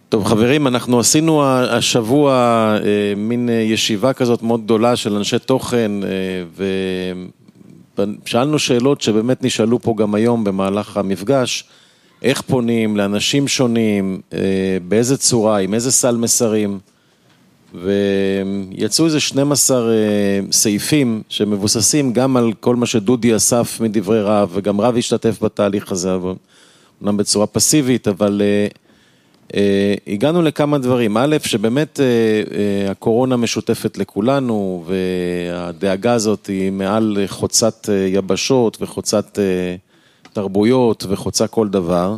טוב חברים, אנחנו עשינו השבוע מין ישיבה כזאת מאוד גדולה של אנשי תוכן ושאלנו שאלות שבאמת נשאלו פה גם היום במהלך המפגש, איך פונים לאנשים שונים, באיזה צורה, עם איזה סל מסרים, ויצאו איזה 12 סעיפים שמבוססים גם על כל מה שדודי אסף מדברי רב, וגם רב השתתף בתהליך הזה, אמנם בצורה פסיבית, אבל הגענו לכמה דברים. א', שבאמת הקורונה משותפת לכולנו, והדאגה הזאת היא מעל חוצת יבשות וחוצת תרבויות וחוצה כל דבר.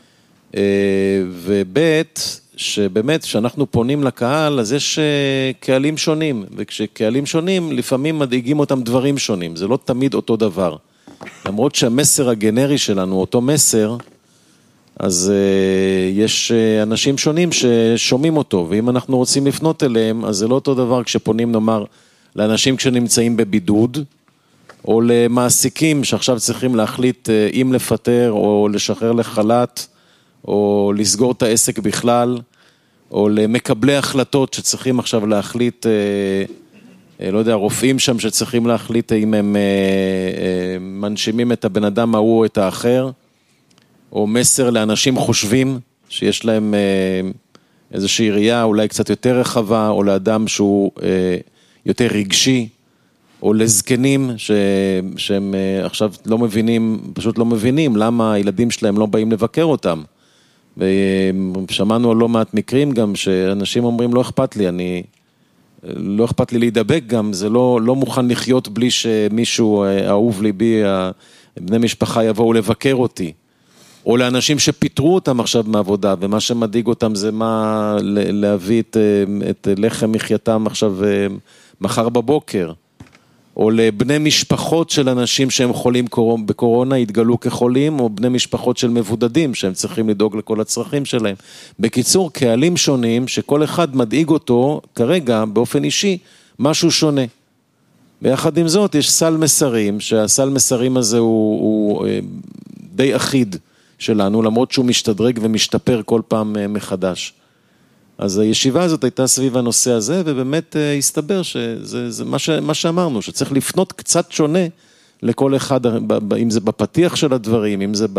וב', שבאמת כשאנחנו פונים לקהל, אז יש קהלים שונים, וכשקהלים שונים לפעמים מדאיגים אותם דברים שונים, זה לא תמיד אותו דבר. למרות שהמסר הגנרי שלנו, אותו מסר, אז יש אנשים שונים ששומעים אותו, ואם אנחנו רוצים לפנות אליהם, אז זה לא אותו דבר כשפונים נאמר לאנשים כשנמצאים בבידוד, או למעסיקים שעכשיו צריכים להחליט אם לפטר או לשחרר לחל"ת, או לסגור את העסק בכלל, או למקבלי החלטות שצריכים עכשיו להחליט, לא יודע, רופאים שם שצריכים להחליט אם הם מנשימים את הבן אדם ההוא או את האחר, או מסר לאנשים חושבים שיש להם איזושהי ראייה אולי קצת יותר רחבה, או לאדם שהוא יותר רגשי, או לזקנים שהם עכשיו לא מבינים, פשוט לא מבינים למה הילדים שלהם לא באים לבקר אותם. ושמענו על לא מעט מקרים גם שאנשים אומרים לא אכפת לי, לא אכפת לי להידבק גם, זה לא מוכן לחיות בלי שמישהו אהוב ליבי, בני משפחה יבואו לבקר אותי. או לאנשים שפיטרו אותם עכשיו מעבודה, ומה שמדאיג אותם זה מה להביא את לחם מחייתם עכשיו מחר בבוקר. או לבני משפחות של אנשים שהם חולים בקורונה, התגלו כחולים, או בני משפחות של מבודדים, שהם צריכים לדאוג לכל הצרכים שלהם. בקיצור, קהלים שונים, שכל אחד מדאיג אותו, כרגע, באופן אישי, משהו שונה. ביחד עם זאת, יש סל מסרים, שהסל מסרים הזה הוא די אחיד שלנו, למרות שהוא משתדרג ומשתפר כל פעם מחדש. אז הישיבה הזאת הייתה סביב הנושא הזה, ובאמת הסתבר שזה מה שאמרנו, שצריך לפנות קצת שונה לכל אחד, אם זה בפתיח של הדברים, אם זה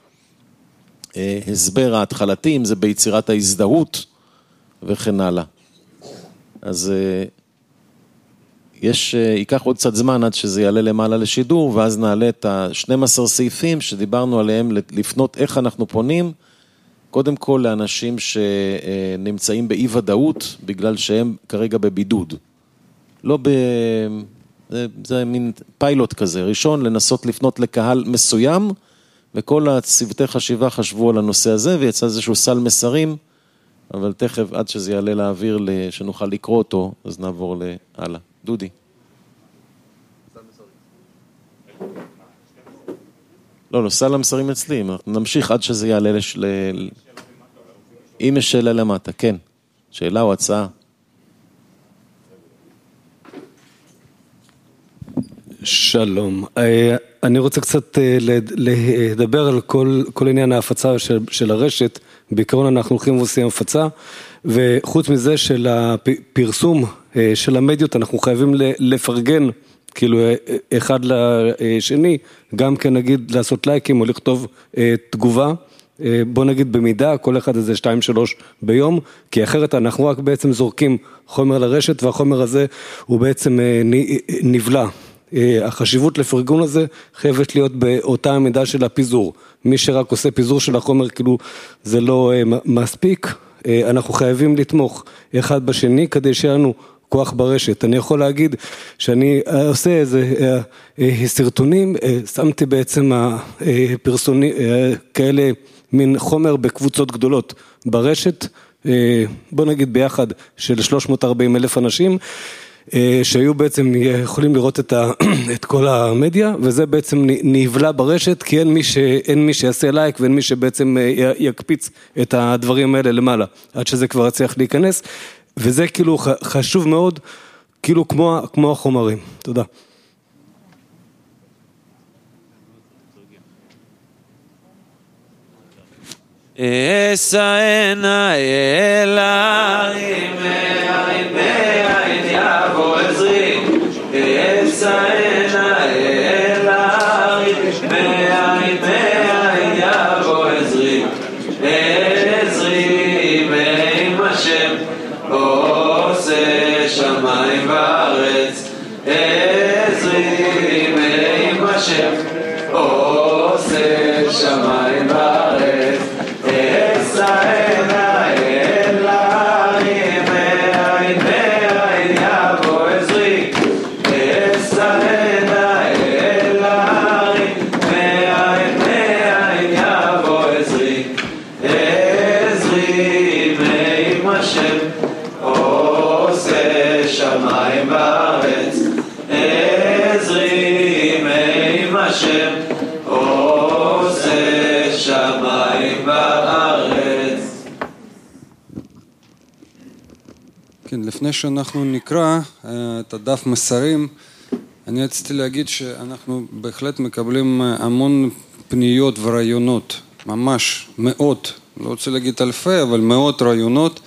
בהסבר ההתחלתי, אם זה ביצירת ההזדהות וכן הלאה. אז ייקח עוד קצת זמן עד שזה יעלה למעלה לשידור, ואז נעלה את ה-12 סעיפים שדיברנו עליהם, לפנות איך אנחנו פונים, קודם כל לאנשים שנמצאים באי ודאות, בגלל שהם כרגע בבידוד. לא זה מין פיילוט כזה, ראשון לנסות לפנות לקהל מסוים, וכל הצוותי חשיבה חשבו על הנושא הזה, ויצא איזשהו סל מסרים, אבל תכף עד שזה יעלה לאוויר, שנוכל לקרוא אותו, אז נעבור להלאה. דודי. לא, סל המסרים אצלי, נמשיך עד שזה יעלה אם יש שאלה למטה, כן. שאלה או הצעה? שלום. אני רוצה קצת לדבר על כל עניין ההפצה של הרשת. בעיקרון אנחנו הולכים ועושים הפצה, וחוץ מזה של הפרסום של המדיות, אנחנו חייבים לפרגן, כאילו אחד לשני, גם כן נגיד לעשות לייקים או לכתוב תגובה, בוא נגיד במידה, כל אחד איזה 2-3 ביום, כי אחרת אנחנו רק בעצם זורקים חומר לרשת, והחומר הזה הוא בעצם נבלע. החשיבות לפרגון הזה חייבת להיות באותה המידה של הפיזור. מי שרק עושה פיזור של החומר, כאילו זה לא מספיק, אנחנו חייבים לתמוך אחד בשני, כדי שיהיה לנו כוח ברשת. אני יכול להגיד שאני עושה איזה סרטונים, שמתי בעצם הפרסונים כאלה, מין חומר בקבוצות גדולות ברשת, בוא נגיד ביחד של 340,000 אנשים, שהיו בעצם יכולים לראות את כל המדיה, וזה בעצם נבלע ברשת, כי אין מי שיעשה לייק, ואין מי שבעצם יקפיץ את הדברים האלה למעלה, עד שזה כבר יצליח להיכנס, וזה כאילו חשוב מאוד, כאילו כמו החומרים. תודה. אסענה אל ההרים, מאין מאין יבוא עזרי. אסענה אל ההרים, מאין מאין יבוא עזרי. עזרי מעם השם, עושה שמיים וארץ. עזרי מעם השם, עושה שמיים וארץ. אסענה אל ההרים, מאין מאין יבוא עזרי. אסענה אל ההרים, מאין מאין יבוא עזרי. עזרי מעם השם, עושה שמיים וארץ. עזרי מעם השם, עושה שמיים וארץ. כן, לפני שאנחנו נקרא את הדף מסרים, אני רציתי להגיד שאנחנו בהחלט מקבלים המון פניות ורעיונות, ממש מאות, לא רוצה להגיד אלפי, אבל מאות רעיונות.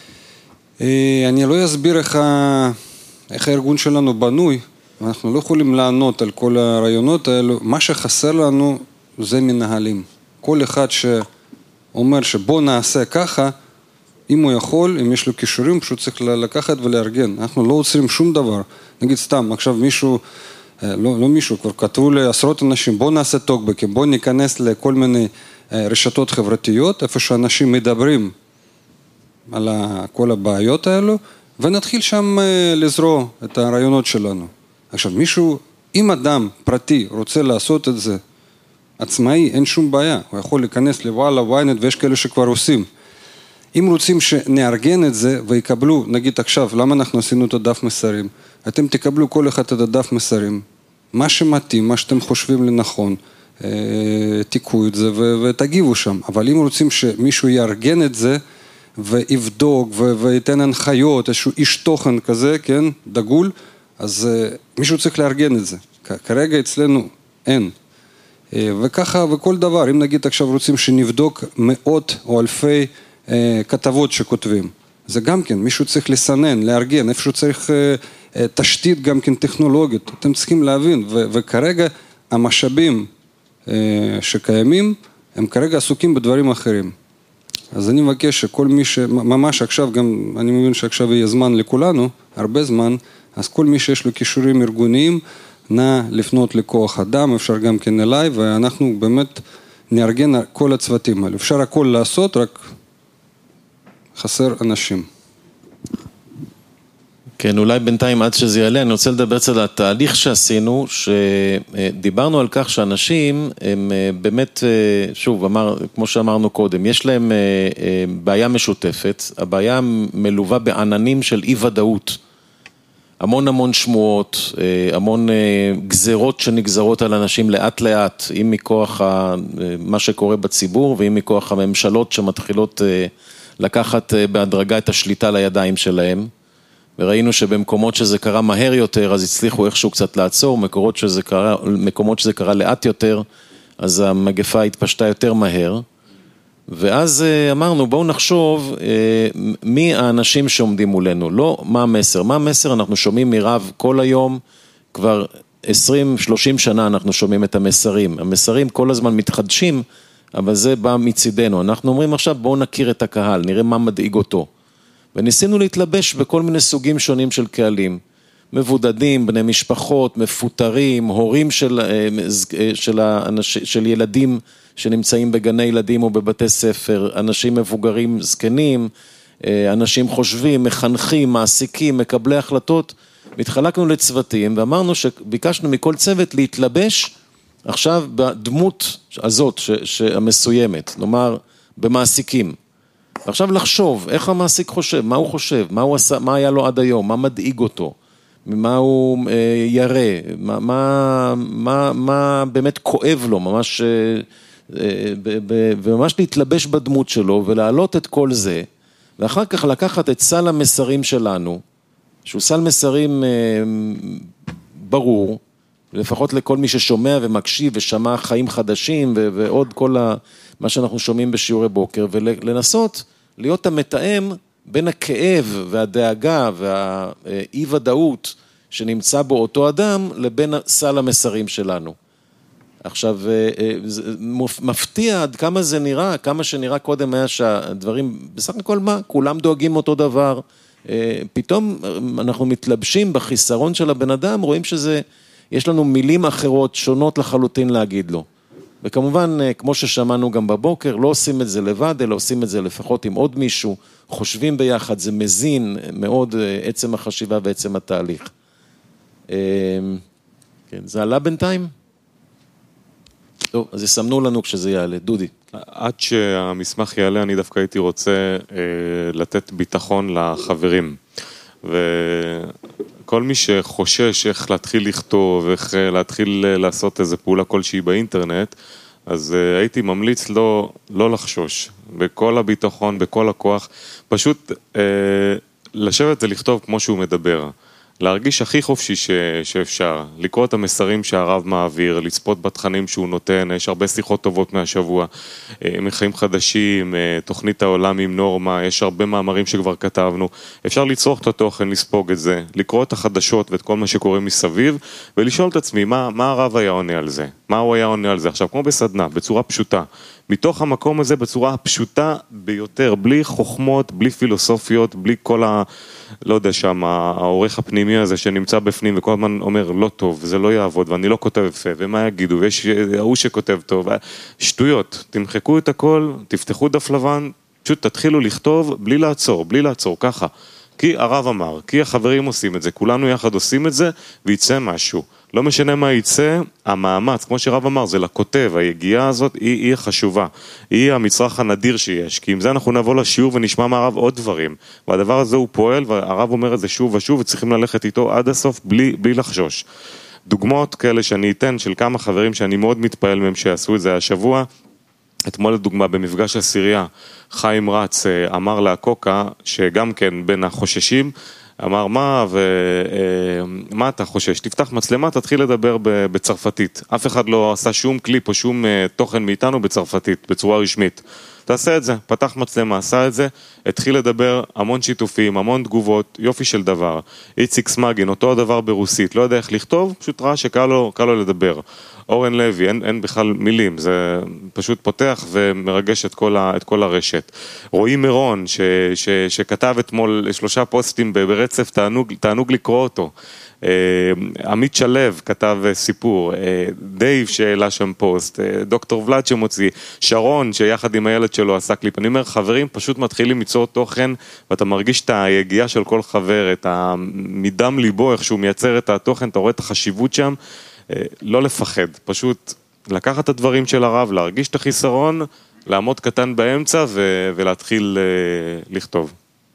אני לא אסביר איך הארגון שלנו בנוי, אנחנו לא יכולים לענות על כל הרעיונות האלו. מה שחסר לנו זה מנהלים. כל אחד שאומר שבוא נעשה ככה, אם הוא יכול, אם יש לו קישורים, פשוט צריך לקחת ולארגן. אנחנו לא עוצרים שום דבר. נגיד סתם, עכשיו מישהו, לא מישהו, כבר כתבו לעשרות אנשים, בוא נעשה טוקבקים, בוא ניכנס לכל מיני רשתות חברתיות, איפה שאנשים מדברים על כל הבעיות האלו, ונתחיל שם לזרוע את הרעיונות שלנו. עכשיו, מישהו, אם אדם פרטי רוצה לעשות את זה עצמאי, אין שום בעיה. הוא יכול להיכנס לוואלה, וויינט, ויש כאלה שכבר עושים. אם רוצים שנארגן את זה ויקבלו, נגיד עכשיו, למה אנחנו עשינו את הדף מסרים? אתם תקבלו כל אחד את הדף מסרים, מה שמתאים, מה שאתם חושבים לנכון, תיקחו את זה ותגיבו שם. אבל אם רוצים שמישהו יארגן את זה, ויבדוק ויתן הנחיות, איזשהו איש תוכן כזה, כן, דגול, אז מישהו צריך לארגן את זה. כרגע אצלנו אין. וככה, וכל דבר, אם נגיד עכשיו רוצים שנבדוק מאות או אלפי כתבות שכותבים, זה גם כן, מישהו צריך לסנן, לארגן, איפשהו צריך תשתית גם כן טכנולוגית, אתם צריכים להבין, וכרגע המשאבים שקיימים, הם כרגע עסוקים בדברים אחרים. אז אני מבקש שכל מי שממש עכשיו, גם אני מבין שעכשיו יהיה זמן לכולנו, הרבה זמן, אז כל מי שיש לו קישורים ארגוניים, נא לפנות לכוח אדם, אפשר גם כן אליי, ואנחנו באמת נארגן כל הצוותים האלה. אפשר הכל לעשות, רק חסר אנשים. כן, אולי בינתיים עד שזה יעלה, אני רוצה לדבר קצת על התהליך שעשינו, שדיברנו על כך שאנשים הם באמת, שוב, כמו שאמרנו קודם, יש להם בעיה משותפת, הבעיה מלווה בעננים של אי ודאות, המון שמועות, המון גזרות שנגזרות על אנשים לאט לאט, אם מכוח מה שקורה בציבור, ואם מכוח הממשלות שמתחילות לקחת בהדרגה את השליטה לידיים שלהם, וראינו שבמקומות שזה קרה מהר יותר, אז הצליחו איכשהו קצת לעצור, מקומות שזה קרה לאט יותר, אז המגפה התפשטה יותר מהר, ואז אמרנו, בואו נחשוב מי האנשים שעומדים מולנו, לא מה המסר. מה המסר? אנחנו שומעים מרב כל היום, כבר 20-30 שנה אנחנו שומעים את המסרים. המסרים כל הזמן מתחדשים, אבל זה בא מצידנו. אנחנו אומרים עכשיו, בואו נכיר את הקהל, נראה מה מדאיג אותו. וניסינו להתלבש בכל מיני סוגים שונים של קהלים. מבודדים, בני משפחות, מפוטרים, הורים של ילדים שנמצאים בגני ילדים או בבתי ספר, אנשים מבוגרים זקנים, אנשים חושבים, מחנכים, מעסיקים, מקבלי החלטות. התחלקנו לצוותים ואמרנו שביקשנו מכל צוות להתלבש עכשיו בדמות הזאת המסוימת, נאמר במעסיקים. עכשיו לחשוב איך המעסיק חושב, מה הוא חושב, מה הוא עשה, מה היה לו עד היום, מה מדאיג אותו. ממה הוא ירא, מה באמת כואב לו, ממש, וממש להתלבש בדמות שלו ולהעלות את כל זה, ואחר כך לקחת את סל המסרים שלנו, שהוא סל מסרים ברור, לפחות לכל מי ששומע ומקשיב ושמע חיים חדשים ועוד כל מה שאנחנו שומעים בשיעורי בוקר, ולנסות להיות המתאם בין הכאב והדאגה והאי ודאות שנמצא בו אותו אדם, לבין סל המסרים שלנו. עכשיו, מפתיע עד כמה זה נראה, כמה שנראה קודם היה שהדברים, בסך הכל מה, כולם דואגים אותו דבר, פתאום אנחנו מתלבשים בחיסרון של הבן אדם, רואים שזה, יש לנו מילים אחרות שונות לחלוטין להגיד לו. וכמובן, כמו ששמענו גם בבוקר, לא עושים את זה לבד, אלא עושים את זה לפחות עם עוד מישהו, חושבים ביחד, זה מזין מאוד עצם החשיבה ועצם התהליך. כן, זה עלה בינתיים? טוב, אז יסמנו לנו כשזה יעלה. דודי. עד שהמסמך יעלה, אני דווקא הייתי רוצה לתת ביטחון לחברים. וכל מי שחושש איך להתחיל לכתוב, איך להתחיל לעשות איזו פעולה כלשהי באינטרנט, אז הייתי ממליץ לא לחשוש. בכל הביטחון, בכל הכוח, פשוט לשבת ולכתוב כמו שהוא מדבר. להרגיש הכי חופשי שאפשר, לקרוא את המסרים שהרב מעביר, לצפות בתכנים שהוא נותן, יש הרבה שיחות טובות מהשבוע, מחיים חדשים, תוכנית העולם עם נורמה, יש הרבה מאמרים שכבר כתבנו, אפשר לצרוך את התוכן, לספוג את זה, לקרוא את החדשות ואת כל מה שקורה מסביב, ולשאול את עצמי מה הרב היה עונה על זה, מה הוא היה עונה על זה, עכשיו כמו בסדנה, בצורה פשוטה, מתוך המקום הזה בצורה הפשוטה ביותר, בלי חוכמות, בלי פילוסופיות, בלי כל לא יודע שם, העורך הפנימי הזה שנמצא בפנים וכל הזמן אומר לא טוב, זה לא יעבוד ואני לא כותב יפה, ומה יגידו, ויש הוא שכותב טוב, שטויות, תמחקו את הכל, תפתחו דף לבן, פשוט תתחילו לכתוב בלי לעצור, ככה, כי הרב אמר, כי החברים עושים את זה, כולנו יחד עושים את זה, ויצא משהו. לא משנה מה יצא, המאמץ, כמו שרב אמר, זה לכותב, היגיעה הזאת היא חשובה, היא המצרך הנדיר שיש, כי עם זה אנחנו נבוא לשיעור ונשמע מהרב עוד דברים, והדבר הזה הוא פועל, והרב אומר את זה שוב ושוב, וצריכים ללכת איתו עד הסוף בלי לחשוש. דוגמאות כאלה שאני אתן של כמה חברים שאני מאוד מתפעל מהם שעשו את זה השבוע, אתמול לדוגמה במפגש הסירייה, חיים רץ אמר להקוקה, שגם כן בין החוששים, אמר מה אתה חושש? תפתח מצלמה, תתחיל לדבר בצרפתית. אף אחד לא עשה שום קליפ או שום תוכן מאיתנו בצרפתית, בצורה רשמית. תעשה את זה, פתח מצלמה, עשה את זה, התחיל לדבר המון שיתופים, המון תגובות, יופי של דבר. איציק סמגין, אותו הדבר ברוסית, לא יודע איך לכתוב, פשוט ראה שקל לו לדבר. אורן לוי, אין בכלל מילים, זה פשוט פותח ומרגש את כל הרשת. רועי מירון, שכתב אתמול 3 פוסטים ברצף, תענוג לקרוא אותו. עמית שלב כתב סיפור, דייב שאלה שם פוסט, דוקטור ולד שמוציא, שרון שיחד עם הילד שלו עשה קליפ. אני אומר, חברים פשוט מתחילים ליצור תוכן, ואתה מרגיש את היגיעה של כל חבר, את מדם ליבו, איך שהוא מייצר את התוכן, אתה רואה את החשיבות שם, לא לפחד, פשוט לקחת את הדברים של הרב, להרגיש את החיסרון, לעמוד קטן באמצע ולהתחיל לכתוב.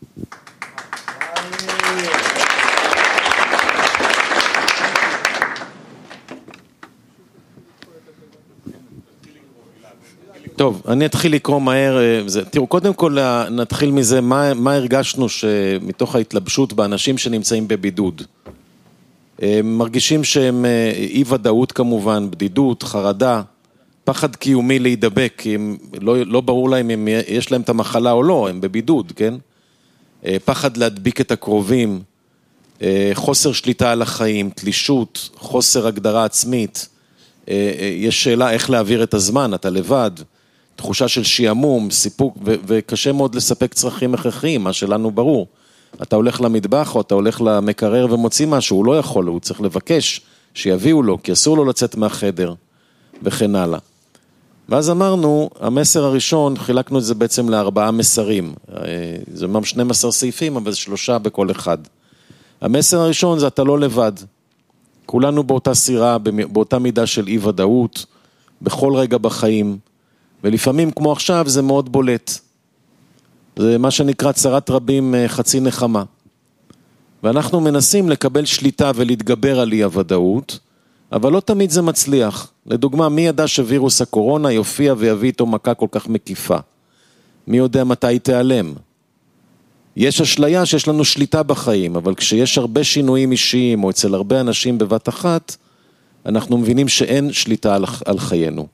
טוב, אני אתחיל לקרוא מהר, תראו, קודם כל נתחיל מזה, מה הרגשנו שמתוך ההתלבשות באנשים שנמצאים בבידוד. מרגישים שהם אי ודאות כמובן, בדידות, חרדה, פחד קיומי להידבק, כי הם לא ברור להם אם יש להם את המחלה או לא, הם בבידוד, כן? פחד להדביק את הקרובים, חוסר שליטה על החיים, תלישות, חוסר הגדרה עצמית, יש שאלה איך להעביר את הזמן, אתה לבד, תחושה של שיעמום, סיפוק, וקשה מאוד לספק צרכים הכרחיים, מה שלנו ברור. אתה הולך למטבח או אתה הולך למקרר ומוציא משהו, הוא לא יכול, הוא צריך לבקש שיביאו לו, כי אסור לו לצאת מהחדר, וכן הלאה. ואז אמרנו, המסר הראשון, חילקנו את זה בעצם ל4 מסרים. זה אומנם 12 סעיפים, אבל זה 3 בכל אחד. המסר הראשון זה אתה לא לבד. כולנו באותה סירה, באותה מידה של אי ודאות, בכל רגע בחיים, ולפעמים כמו עכשיו זה מאוד בולט. זה מה שנקרא צרת רבים חצי נחמה. ואנחנו מנסים לקבל שליטה ולהתגבר על אי הוודאות, אבל לא תמיד זה מצליח. לדוגמה, מי ידע שווירוס הקורונה יופיע ויביא איתו מכה כל כך מקיפה? מי יודע מתי היא תיעלם? יש אשליה שיש לנו שליטה בחיים, אבל כשיש הרבה שינויים אישיים או אצל הרבה אנשים בבת אחת, אנחנו מבינים שאין שליטה על חיינו.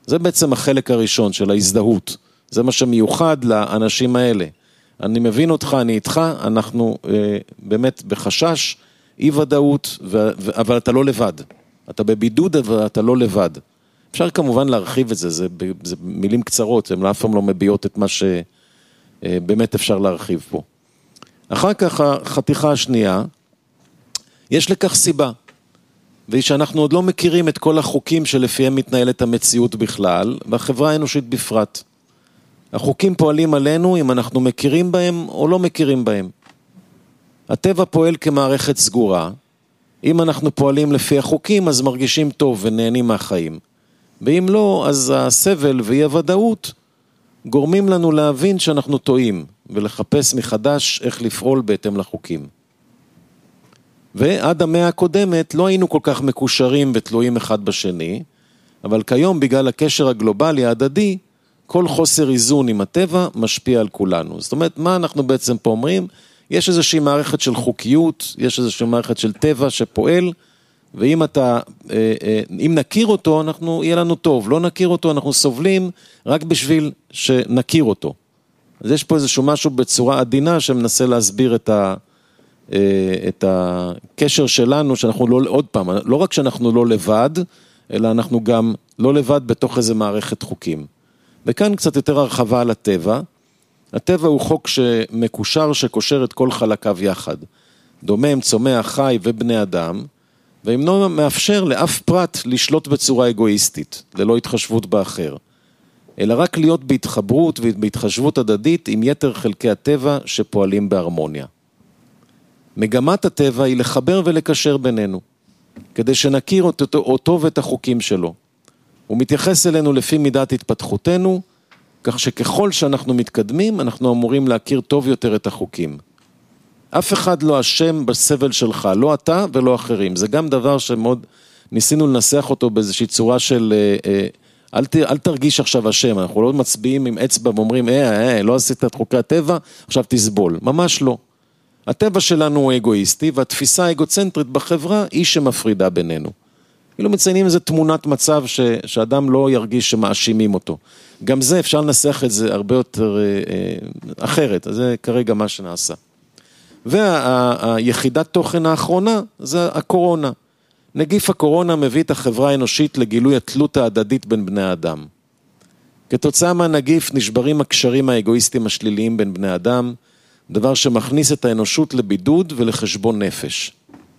זה בעצם החלק הראשון של ההזדהות. זה מה שמיוחד לאנשים האלה. אני מבין אותך, אני איתך, אנחנו באמת בחשש, אי ודאות, אבל אתה לא לבד. אתה בבידוד, אבל אתה לא לבד. אפשר כמובן להרחיב את זה, זה מילים קצרות, הן אף פעם לא מביעות את מה שבאמת אפשר להרחיב פה. אחר כך החתיכה השנייה, יש לכך סיבה, והיא שאנחנו עוד לא מכירים את כל החוקים שלפיהם מתנהלת המציאות בכלל, והחברה האנושית בפרט. החוקים פועלים עלינו אם אנחנו מכירים בהם או לא מכירים בהם. הטבע פועל כמערכת סגורה, אם אנחנו פועלים לפי החוקים אז מרגישים טוב ונהנים מהחיים. ואם לא, אז הסבל ואי הוודאות גורמים לנו להבין שאנחנו טועים ולחפש מחדש איך לפעול בהתאם לחוקים. ועד המאה הקודמת לא היינו כל כך מקושרים ותלויים אחד בשני, אבל כיום בגלל הקשר הגלובלי ההדדי, כל חוסר איזון עם הטבע משפיע על כולנו. זאת אומרת, מה אנחנו בעצם פה אומרים? יש איזושהי מערכת של חוקיות, יש איזושהי מערכת של טבע שפועל, ואם אם נכיר אותו, יהיה לנו טוב. לא נכיר אותו, אנחנו סובלים רק בשביל שנכיר אותו. אז יש פה איזשהו משהו בצורה עדינה שמנסה להסביר את הקשר שלנו, שאנחנו לא, עוד פעם, לא רק שאנחנו לא לבד, אלא אנחנו גם לא לבד בתוך איזו מערכת חוקים. וכאן קצת יותר הרחבה על הטבע. הטבע הוא חוק שמקושר, שקושר את כל חלקיו יחד. דומם, צומח, חי ובני אדם, ואינו מאפשר לאף פרט לשלוט בצורה אגואיסטית, ללא התחשבות באחר, אלא רק להיות בהתחברות ובהתחשבות הדדית עם יתר חלקי הטבע שפועלים בהרמוניה. מגמת הטבע היא לחבר ולקשר בינינו, כדי שנכיר אותו ואת החוקים שלו. הוא מתייחס אלינו לפי מידת התפתחותנו, כך שככל שאנחנו מתקדמים, אנחנו אמורים להכיר טוב יותר את החוקים. אף אחד לא אשם בסבל שלך, לא אתה ולא אחרים. זה גם דבר שמאוד ניסינו לנסח אותו באיזושהי צורה של, אל תרגיש עכשיו אשם, אנחנו לא מצביעים עם אצבע ואומרים, לא עשית את חוקי הטבע, עכשיו תסבול. ממש לא. הטבע שלנו הוא אגואיסטי, והתפיסה האגוצנטרית בחברה היא שמפרידה בינינו. כאילו מציינים איזו תמונת מצב שאדם לא ירגיש שמאשימים אותו. גם זה אפשר לנסח את זה הרבה יותר אחרת, אז זה כרגע מה שנעשה. והיחידת תוכן האחרונה זה הקורונה. נגיף הקורונה מביא את החברה האנושית לגילוי התלות ההדדית בין בני האדם. כתוצאה מהנגיף נשברים הקשרים האגואיסטיים השליליים בין בני האדם, דבר שמכניס את האנושות לבידוד ולחשבון נפש.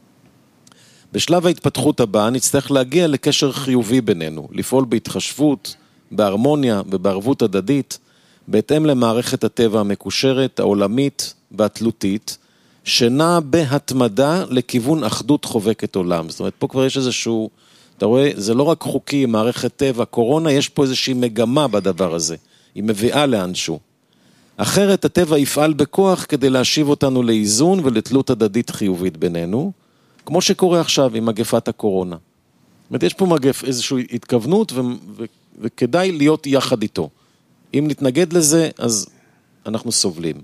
בשלב ההתפתחות הבאה נצטרך להגיע לקשר חיובי בינינו, לפעול בהתחשבות, בהרמוניה ובערבות הדדית, בהתאם למערכת הטבע המקושרת, העולמית והתלותית, שנעה בהתמדה לכיוון אחדות חובקת עולם. זאת אומרת, פה כבר יש איזשהו, אתה רואה, זה לא רק חוקי, מערכת טבע, קורונה, יש פה איזושהי מגמה בדבר הזה. היא מביאה לאנשהו. אחרת הטבע יפעל בכוח כדי להשיב אותנו לאיזון ולתלות הדדית חיובית בינינו, כמו שקורה עכשיו עם מגפת הקורונה. זאת אומרת, יש פה איזושהי התכוונות וכדאי להיות יחד איתו. אם נתנגד לזה, אז אנחנו סובלים.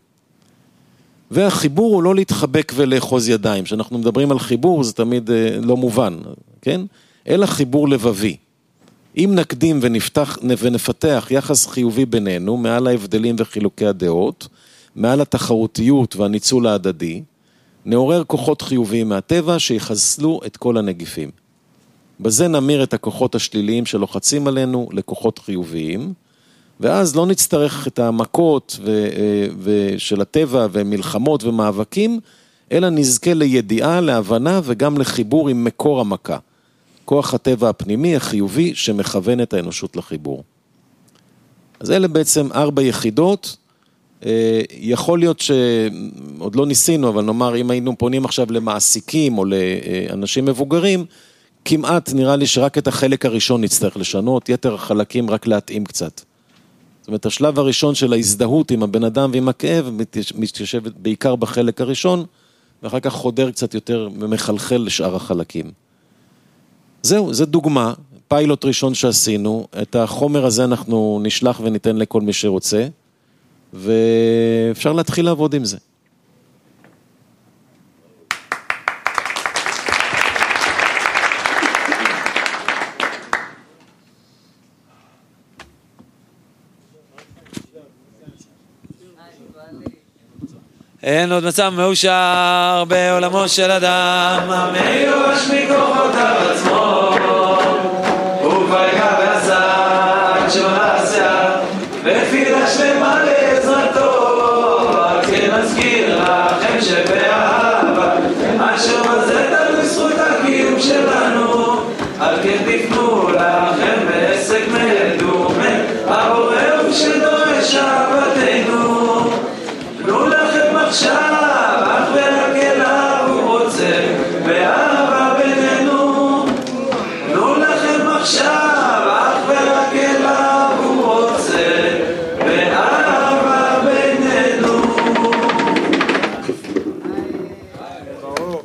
והחיבור הוא לא להתחבק ולאחוז ידיים. כשאנחנו מדברים על חיבור, זה תמיד לא מובן, כן? אלא חיבור לבבי. אם נקדים ונפתח יחס חיובי בינינו, מעל ההבדלים וחילוקי הדעות, מעל התחרותיות והניצול ההדדי, נעורר כוחות חיוביים מהטבע שיחסלו את כל הנגיפים. בזה נמיר את הכוחות השליליים שלוחצים עלינו לכוחות חיוביים, ואז לא נצטרך את המכות של הטבע ומלחמות ומאבקים, אלא נזכה לידיעה, להבנה וגם לחיבור עם מקור המכה. כוח הטבע הפנימי החיובי שמכוון את האנושות לחיבור. אז אלה בעצם 4 יחידות. יכול להיות שעוד לא ניסינו, אבל נאמר אם היינו פונים עכשיו למעסיקים או לאנשים מבוגרים, כמעט נראה לי שרק את החלק הראשון נצטרך לשנות, יתר החלקים רק להתאים קצת. זאת אומרת, השלב הראשון של ההזדהות עם הבן אדם ועם הכאב, מתיישבת בעיקר בחלק הראשון, ואחר כך חודר קצת יותר ומחלחל לשאר החלקים. זהו, זה דוגמה, פיילוט ראשון שעשינו, את החומר הזה אנחנו נשלח וניתן לכל מי שרוצה, ואפשר להתחיל לעבוד עם זה. אין עוד מצב מאושר בעולמו של אדם, המיואש מכוחותיו עצמו, הוא כבר יקע ועשה, עד שלא נעשה, ותפילה שלמה